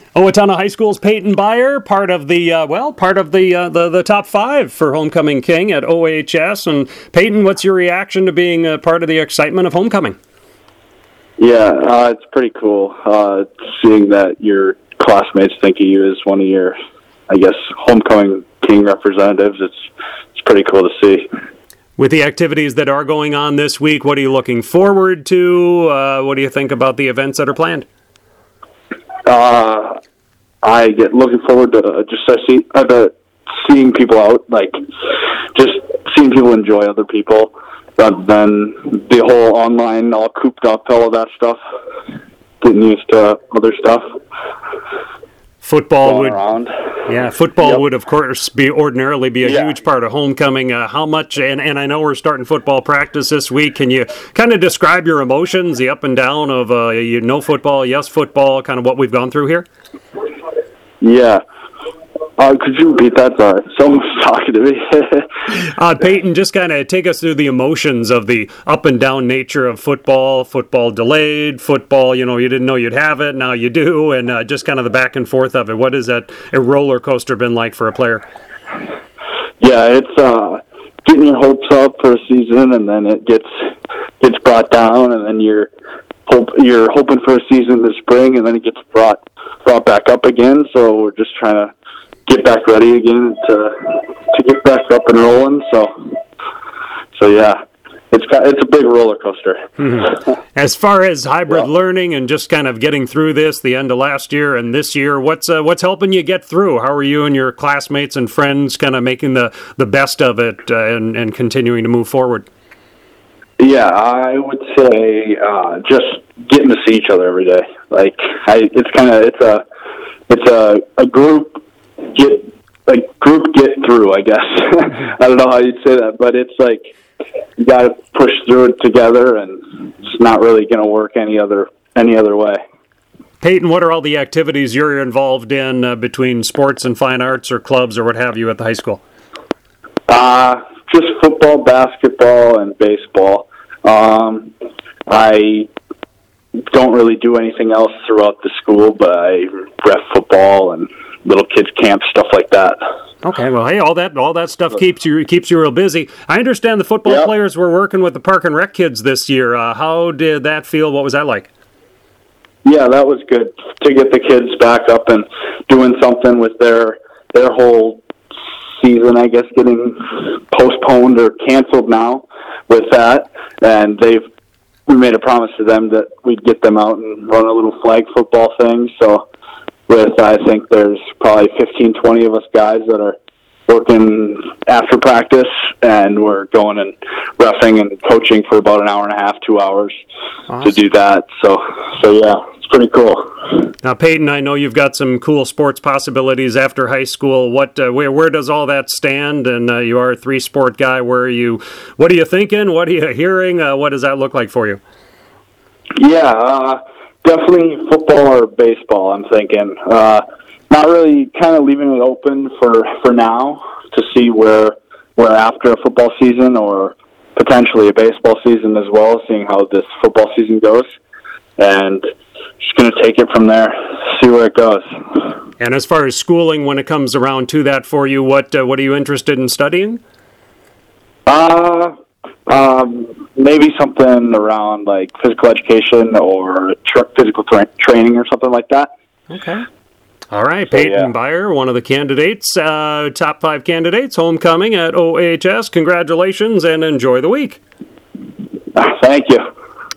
Owatonna High School's Peyton Beyer, part of the top five for Homecoming King at OHS. And Peyton, what's your reaction to being part of the excitement of homecoming? Yeah, it's pretty cool seeing that your classmates think of you as one of your, I guess, Homecoming King representatives. It's pretty cool to see. With the activities that are going on this week, what are you looking forward to? What do you think about the events that are planned? I get looking forward to seeing people out, like just seeing people enjoy other people, rather than the whole online, all cooped up, all of that stuff. Getting used to other stuff. Football Yep. would of course ordinarily be a huge part of homecoming. How much? And I know we're starting football practice this week. Can you kind of describe your emotions, the up and down of no football, yes football, kind of what we've gone through here? Yeah. Could you repeat that? Sorry, someone's talking to me. Peyton, just kind of take us through the emotions of the up and down nature of football delayed, football, you didn't know you'd have it, now you do, and just kind of the back and forth of it. What has that a roller coaster been like for a player? Yeah, it's getting your hopes up for a season, and then it gets brought down, and then you're hoping for a season this spring, and then it gets brought back up again. So we're just trying to get back ready again to get back up and rolling. So yeah, it's a big roller coaster. Mm-hmm. As far as hybrid learning and just kind of getting through this, the end of last year and this year, what's helping you get through? How are you and your classmates and friends kind of making the best of it and continuing to move forward? Yeah, I would say just getting to see each other every day. Like it's a group get through, I guess. I don't know how you'd say that, but it's like you got to push through it together, and it's not really going to work any other way. Peyton, what are all the activities you're involved in between sports and fine arts or clubs or what have you at the high school? Just football, basketball, and baseball. I don't really do anything else throughout the school, but I ref football and little kids camp, stuff like that. Okay, well, hey, all that stuff keeps you real busy. I understand the football players were working with the Park and Rec kids this year. How did that feel? What was that like? Yeah, that was good to get the kids back up and doing something with their whole season, I guess, getting postponed or canceled now with that. And we made a promise to them that we'd get them out and run a little flag football thing. So I think there's probably 15, 20 of us guys that are working after practice, and we're going and reffing and coaching for about an hour and a half, 2 hours to do that. So yeah, it's pretty cool. Now, Peyton, I know you've got some cool sports possibilities after high school. Where does all that stand? And you are a three-sport guy. What are you thinking? What are you hearing? What does that look like for you? Yeah, definitely football or baseball, I'm thinking. Not really, kind of leaving it open for now to see where after a football season or potentially a baseball season as well, seeing how this football season goes. And just going to take it from there, see where it goes. And as far as schooling, when it comes around to that for you, what are you interested in studying? Maybe something around like physical education or physical training or something like that. Okay. All right, Peyton Beyer, one of the candidates, top 5 candidates, homecoming at OHS. Congratulations and enjoy the week. Thank you.